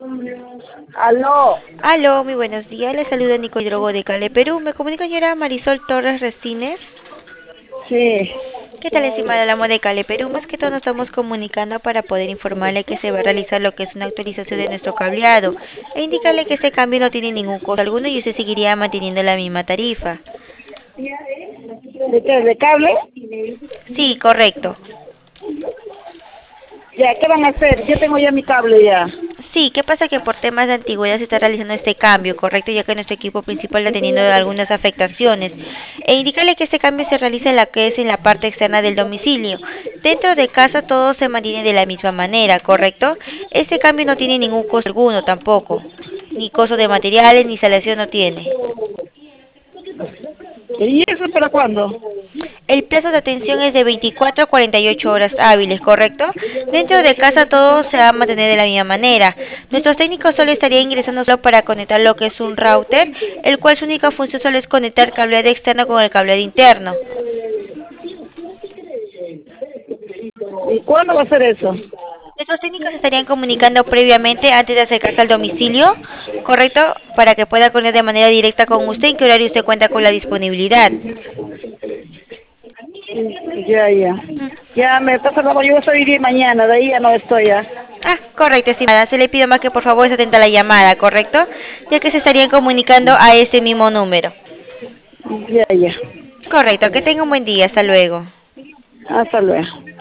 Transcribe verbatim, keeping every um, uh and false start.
Aló, Aló, muy buenos días. Le saluda Nico Hidrogo de Cale, Perú. Me comunica señora Marisol Torres Resines. sí. ¿Qué tal, estimada la de Cale, Perú? Más que todo nos estamos comunicando para poder informarle que se va a realizar lo que es una actualización de nuestro cableado e indicarle que este cambio no tiene ningún costo alguno y usted seguiría manteniendo la misma tarifa. ¿De qué? ¿De cable? Sí, correcto. Ya, ¿qué van a hacer? Yo tengo ya mi cable ya. Sí, ¿qué pasa? Que por temas de antigüedad se está realizando este cambio, ¿correcto? Ya que nuestro equipo principal está teniendo algunas afectaciones. E indicarle que este cambio se realiza en la que es en la parte externa del domicilio. Dentro de casa todo se mantiene de la misma manera, ¿correcto? Este cambio no tiene ningún costo alguno tampoco. Ni costo de materiales, ni instalación no tiene. ¿Y eso para cuándo? El plazo de atención es de veinticuatro a cuarenta y ocho horas hábiles, ¿correcto? Dentro de casa todo se va a mantener de la misma manera. Nuestros técnicos solo estarían ingresando solo para conectar lo que es un router, el cual su única función solo es conectar cableado externo con el cableado interno. ¿Y cuándo va a ser eso? Nuestros técnicos estarían comunicando previamente antes de acercarse al domicilio, ¿correcto? Para que pueda conectar de manera directa con usted en qué horario usted cuenta con la disponibilidad. Ya, ya. Ya me pasa la yo estoy bien mañana, de ahí ya no estoy ya. Ah, correcto, estimada. Se le pido más que por favor se atenta a la llamada, ¿correcto? Ya que se estarían comunicando a ese mismo número. Ya, ya. Correcto, que tenga un buen día. Hasta luego. Hasta luego.